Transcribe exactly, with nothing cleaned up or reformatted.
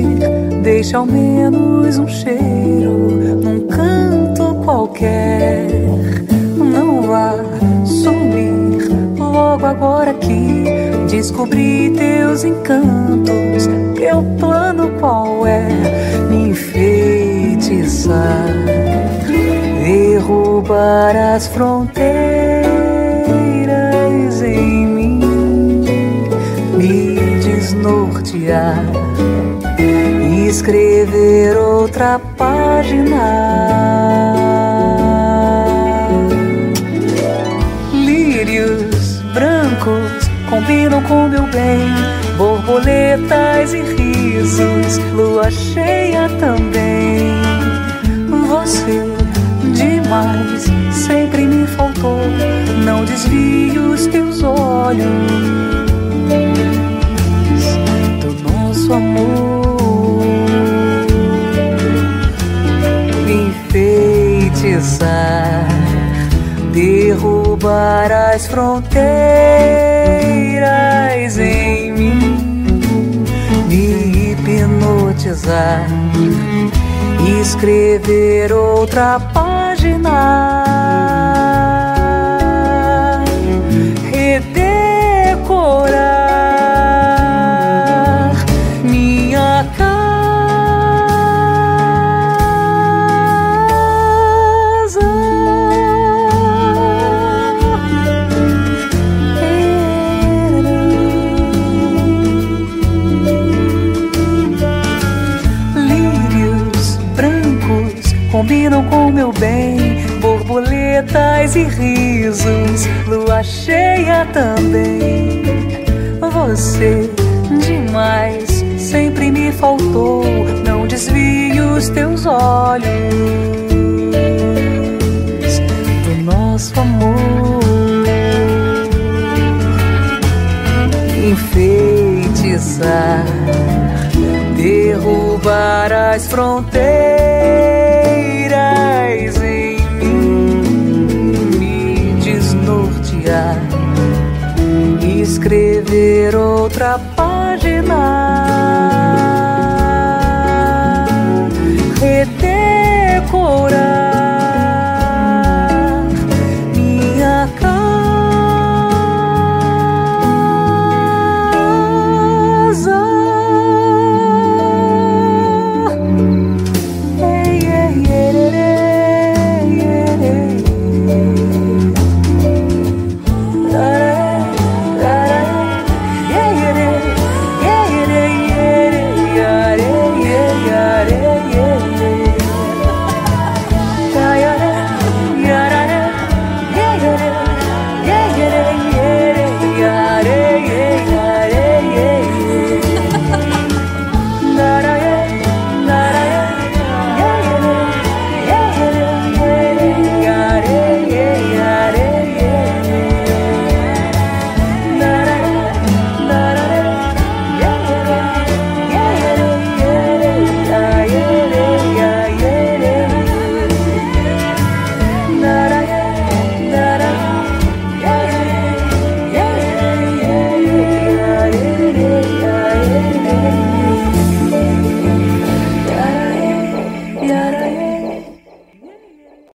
deixa ao menos um cheiro num canto qualquer. Não vá sumir logo agora que descobri teus encantos. Teu plano qual é? Me enfeitiçar, derrubar as fronteiras em mim, me desnortear, escrever outra página. Lírios brancos combinam com meu bem, borboletas e risos, lua cheia também. Você demais sempre me faltou, não desvie os teus olhos do nosso amor. Enfeitiçar, derrubar as fronteiras em mim, me hipnotizar, escrever outra página, redecorar minha casa. Lírios brancos combinam com meu bem, borboletas e risos, lua cheia também. Você demais sempre me faltou, não desvie os teus olhos do nosso amor. Enfeitiçar, derrubar as fronteiras